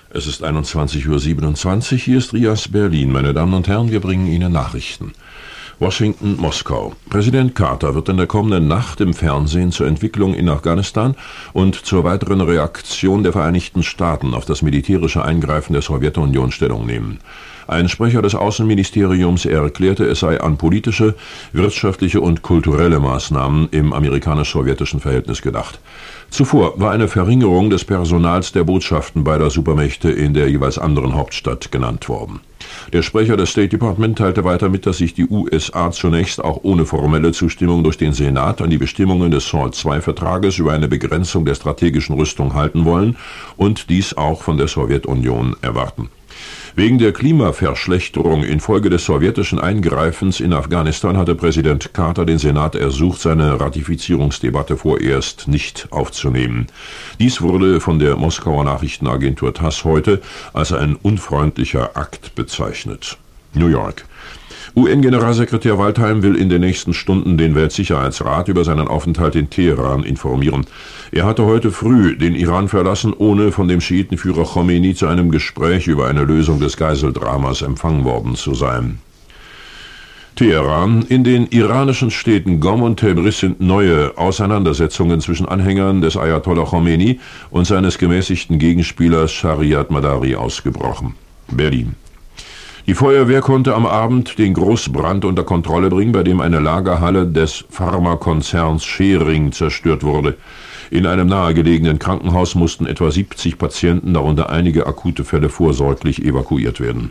Es ist 21:27 Uhr, hier ist Rias Berlin. Meine Damen und Herren, wir bringen Ihnen Nachrichten. Washington, Moskau. Präsident Carter wird in der kommenden Nacht im Fernsehen zur Entwicklung in Afghanistan und zur weiteren Reaktion der Vereinigten Staaten auf das militärische Eingreifen der Sowjetunion Stellung nehmen. Ein Sprecher des Außenministeriums erklärte, es sei an politische, wirtschaftliche und kulturelle Maßnahmen im amerikanisch-sowjetischen Verhältnis gedacht. Zuvor war eine Verringerung des Personals der Botschaften beider Supermächte in der jeweils anderen Hauptstadt genannt worden. Der Sprecher des State Department teilte weiter mit, dass sich die USA zunächst auch ohne formelle Zustimmung durch den Senat an die Bestimmungen des SALT-II-Vertrages über eine Begrenzung der strategischen Rüstung halten wollen und dies auch von der Sowjetunion erwarten. Wegen der Klimaverschlechterung infolge des sowjetischen Eingreifens in Afghanistan hatte Präsident Carter den Senat ersucht, seine Ratifizierungsdebatte vorerst nicht aufzunehmen. Dies wurde von der Moskauer Nachrichtenagentur TASS heute als ein unfreundlicher Akt bezeichnet. New York. UN-Generalsekretär Waldheim will in den nächsten Stunden den Weltsicherheitsrat über seinen Aufenthalt in Teheran informieren. Er hatte heute früh den Iran verlassen, ohne von dem Schiitenführer Khomeini zu einem Gespräch über eine Lösung des Geiseldramas empfangen worden zu sein. Teheran. In den iranischen Städten Qom und Tabriz sind neue Auseinandersetzungen zwischen Anhängern des Ayatollah Khomeini und seines gemäßigten Gegenspielers Shariat Madari ausgebrochen. Berlin. Die Feuerwehr konnte am Abend den Großbrand unter Kontrolle bringen, bei dem eine Lagerhalle des Pharmakonzerns Schering zerstört wurde. In einem nahegelegenen Krankenhaus mussten etwa 70 Patienten, darunter einige akute Fälle, vorsorglich evakuiert werden.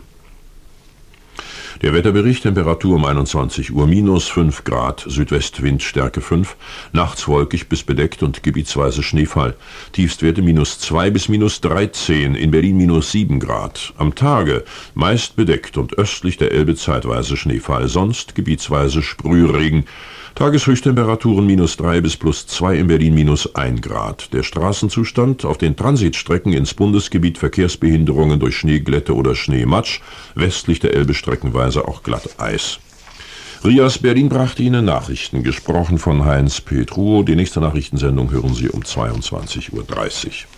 Der Wetterbericht: Temperatur um 21 Uhr -5 Grad, Südwestwind Stärke 5, nachts wolkig bis bedeckt und gebietsweise Schneefall. Tiefstwerte -2 bis -13, in Berlin -7 Grad. Am Tage meist bedeckt und östlich der Elbe zeitweise Schneefall, sonst gebietsweise Sprühregen. Tageshöchsttemperaturen -3 bis +2, in Berlin -1 Grad. Der Straßenzustand: auf den Transitstrecken ins Bundesgebiet Verkehrsbehinderungen durch Schneeglätte oder Schneematsch, westlich der Elbe streckenweise auch Glatteis. Rias Berlin brachte Ihnen Nachrichten, gesprochen von Heinz Petruo. Die nächste Nachrichtensendung hören Sie um 22:30 Uhr.